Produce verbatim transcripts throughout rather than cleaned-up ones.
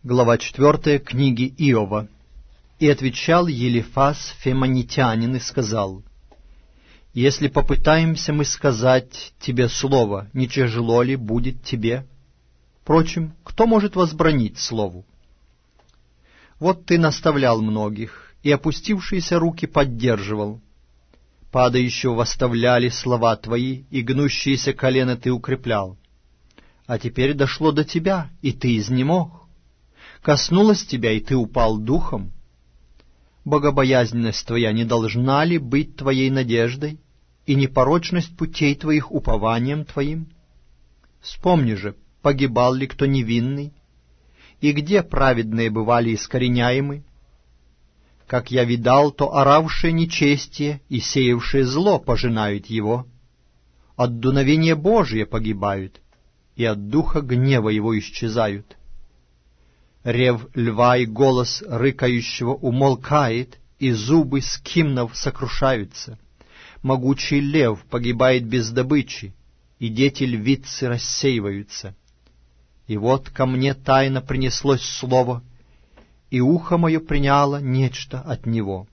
Глава четвертая книги Иова. «И отвечал Елифаз Фемонитянин и сказал: Если попытаемся мы сказать тебе слово, не тяжело ли будет тебе? Впрочем, кто может возбранить слову? Вот ты наставлял многих, и опустившиеся руки поддерживал. Падающего восставляли слова твои, и гнущиеся колено ты укреплял. А теперь дошло до тебя, и ты изнемог. Коснулось тебя, и ты упал духом. Богобоязненность твоя не должна ли быть твоей надеждой, и непорочность путей твоих упованием твоим? Вспомни же, погибал ли кто невинный, и где праведные бывали искореняемы? Как я видал, то оравшие нечестие и сеявшие зло пожинают его. От дуновения Божия погибают, и от духа гнева его исчезают. Рев льва и голос рыкающего умолкает, и зубы скимнов сокрушаются. Могучий лев погибает без добычи, и дети львицы рассеиваются. И вот ко мне тайно принеслось слово, и ухо мое приняло нечто от него.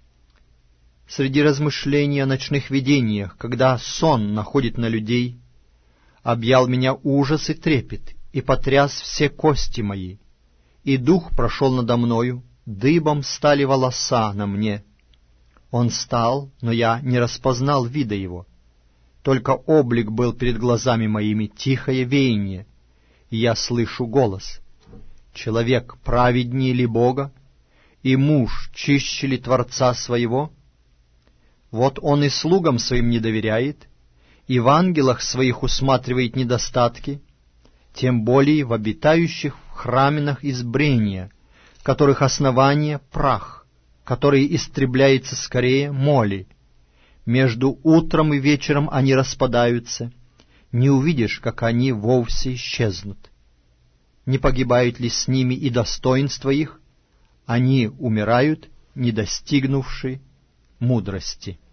Среди размышлений о ночных видениях, когда сон находит на людей, объял меня ужас и трепет, и потряс все кости мои. И дух прошел надо мною, дыбом стали волоса на мне. Он стал, но я не распознал вида его. Только облик был перед глазами моими, тихое веяние, и я слышу голос. Человек праведнее ли Бога, и муж чище ли Творца своего? Вот он и слугам своим не доверяет, и в ангелах своих усматривает недостатки, тем более в обитающих в храминах избрения, которых основание — прах, который истребляется скорее моли. Между утром и вечером они распадаются, не увидишь, как они вовсе исчезнут. Не погибает ли с ними и достоинство их? Они умирают, не достигнувши мудрости».